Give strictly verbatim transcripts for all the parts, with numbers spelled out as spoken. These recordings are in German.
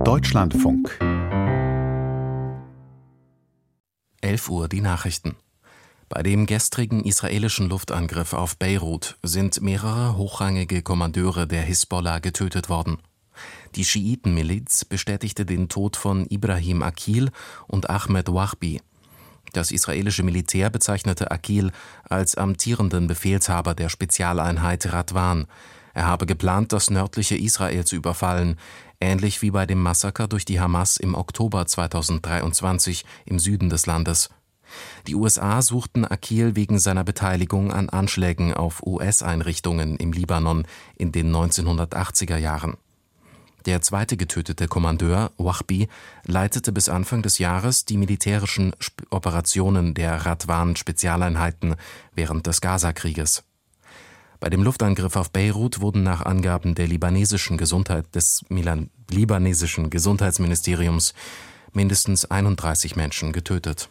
Deutschlandfunk. elf Uhr die Nachrichten. Bei dem gestrigen israelischen Luftangriff auf Beirut sind mehrere hochrangige Kommandeure der Hisbollah getötet worden. Die Schiitenmiliz bestätigte den Tod von Ibrahim Aqil und Ahmed Wahbi. Das israelische Militär bezeichnete Aqil als amtierenden Befehlshaber der Spezialeinheit Radwan. Er habe geplant, das nördliche Israel zu überfallen, ähnlich wie bei dem Massaker durch die Hamas im Oktober zweitausenddreiundzwanzig im Süden des Landes. Die U S A suchten Aqil wegen seiner Beteiligung an Anschlägen auf U S-Einrichtungen im Libanon in den neunzehnhundertachtziger Jahren. Der zweite getötete Kommandeur, Wahbi, leitete bis Anfang des Jahres die militärischen Operationen der Radwan-Spezialeinheiten während des Gazakrieges. Bei dem Luftangriff auf Beirut wurden nach Angaben der libanesischen Gesundheit des Milan, libanesischen Gesundheitsministeriums mindestens einunddreißig Menschen getötet.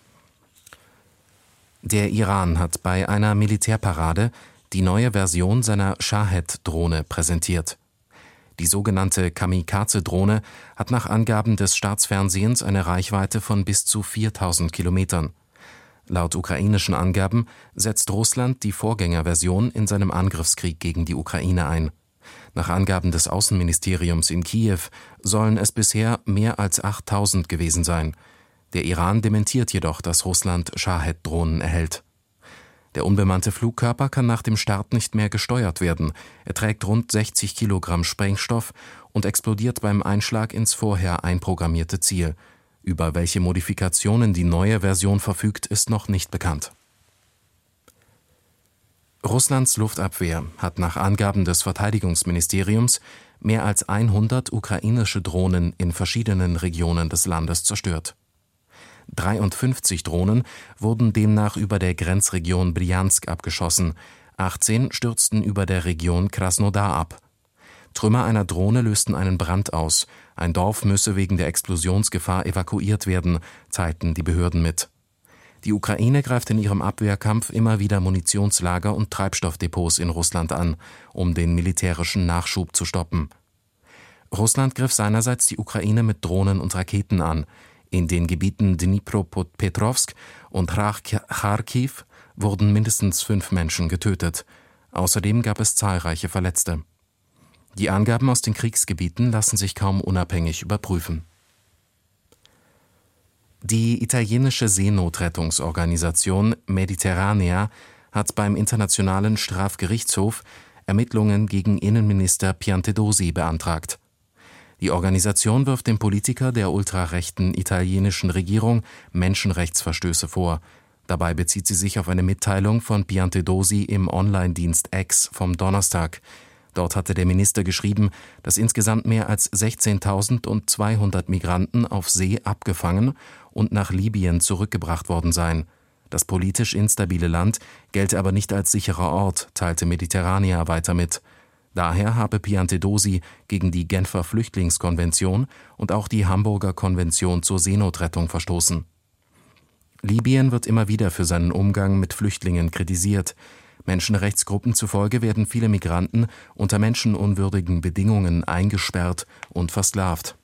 Der Iran hat bei einer Militärparade die neue Version seiner Shahed-Drohne präsentiert. Die sogenannte Kamikaze-Drohne hat nach Angaben des Staatsfernsehens eine Reichweite von bis zu viertausend Kilometern. Laut ukrainischen Angaben setzt Russland die Vorgängerversion in seinem Angriffskrieg gegen die Ukraine ein. Nach Angaben des Außenministeriums in Kiew sollen es bisher mehr als achttausend gewesen sein. Der Iran dementiert jedoch, dass Russland Shahed-Drohnen erhält. Der unbemannte Flugkörper kann nach dem Start nicht mehr gesteuert werden. Er trägt rund sechzig Kilogramm Sprengstoff und explodiert beim Einschlag ins vorher einprogrammierte Ziel. Über welche Modifikationen die neue Version verfügt, ist noch nicht bekannt. Russlands Luftabwehr hat nach Angaben des Verteidigungsministeriums mehr als hundert ukrainische Drohnen in verschiedenen Regionen des Landes zerstört. dreiundfünfzig Drohnen wurden demnach über der Grenzregion Brjansk abgeschossen, achtzehn stürzten über der Region Krasnodar ab. Trümmer einer Drohne lösten einen Brand aus. Ein Dorf müsse wegen der Explosionsgefahr evakuiert werden, teilten die Behörden mit. Die Ukraine greift in ihrem Abwehrkampf immer wieder Munitionslager und Treibstoffdepots in Russland an, um den militärischen Nachschub zu stoppen. Russland griff seinerseits die Ukraine mit Drohnen und Raketen an. In den Gebieten Dnipropetrovsk und Kharkiv wurden mindestens fünf Menschen getötet. Außerdem gab es zahlreiche Verletzte. Die Angaben aus den Kriegsgebieten lassen sich kaum unabhängig überprüfen. Die italienische Seenotrettungsorganisation Mediterranea hat beim Internationalen Strafgerichtshof Ermittlungen gegen Innenminister Piantedosi beantragt. Die Organisation wirft dem Politiker der ultrarechten italienischen Regierung Menschenrechtsverstöße vor. Dabei bezieht sie sich auf eine Mitteilung von Piantedosi im Online-Dienst X vom Donnerstag. Dort hatte der Minister geschrieben, dass insgesamt mehr als sechzehntausendzweihundert Migranten auf See abgefangen und nach Libyen zurückgebracht worden seien. Das politisch instabile Land gelte aber nicht als sicherer Ort, teilte Mediterranea weiter mit. Daher habe Piantedosi gegen die Genfer Flüchtlingskonvention und auch die Hamburger Konvention zur Seenotrettung verstoßen. Libyen wird immer wieder für seinen Umgang mit Flüchtlingen kritisiert. Menschenrechtsgruppen zufolge werden viele Migranten unter menschenunwürdigen Bedingungen eingesperrt und versklavt.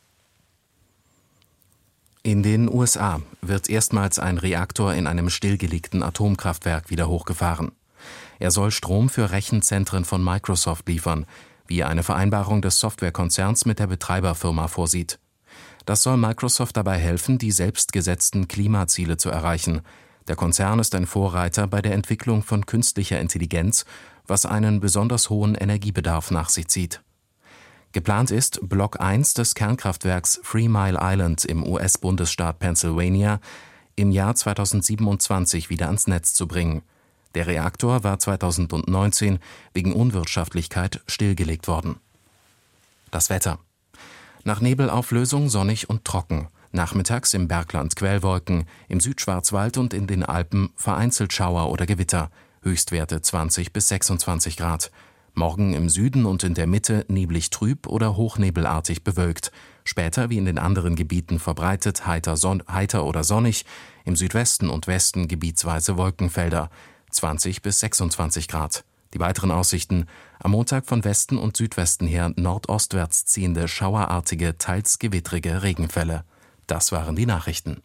In den U S A wird erstmals ein Reaktor in einem stillgelegten Atomkraftwerk wieder hochgefahren. Er soll Strom für Rechenzentren von Microsoft liefern, wie eine Vereinbarung des Softwarekonzerns mit der Betreiberfirma vorsieht. Das soll Microsoft dabei helfen, die selbstgesetzten Klimaziele zu erreichen. Der Konzern ist ein Vorreiter bei der Entwicklung von künstlicher Intelligenz, was einen besonders hohen Energiebedarf nach sich zieht. Geplant ist, Block eins des Kernkraftwerks Three Mile Island im U S-Bundesstaat Pennsylvania im Jahr zweitausendsiebenundzwanzig wieder ans Netz zu bringen. Der Reaktor war zweitausendneunzehn wegen Unwirtschaftlichkeit stillgelegt worden. Das Wetter. Nach Nebelauflösung sonnig und trocken. Nachmittags im Bergland Quellwolken, im Südschwarzwald und in den Alpen vereinzelt Schauer oder Gewitter, Höchstwerte zwanzig bis sechsundzwanzig Grad. Morgen im Süden und in der Mitte neblig trüb oder hochnebelartig bewölkt. Später wie in den anderen Gebieten verbreitet heiter, son- heiter oder sonnig, im Südwesten und Westen gebietsweise Wolkenfelder, zwanzig bis sechsundzwanzig Grad. Die weiteren Aussichten: Am Montag von Westen und Südwesten her nordostwärts ziehende schauerartige, teils gewittrige Regenfälle. Das waren die Nachrichten.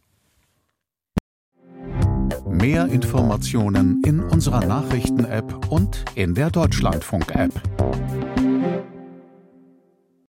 Mehr Informationen in unserer Nachrichten-App und in der Deutschlandfunk-App.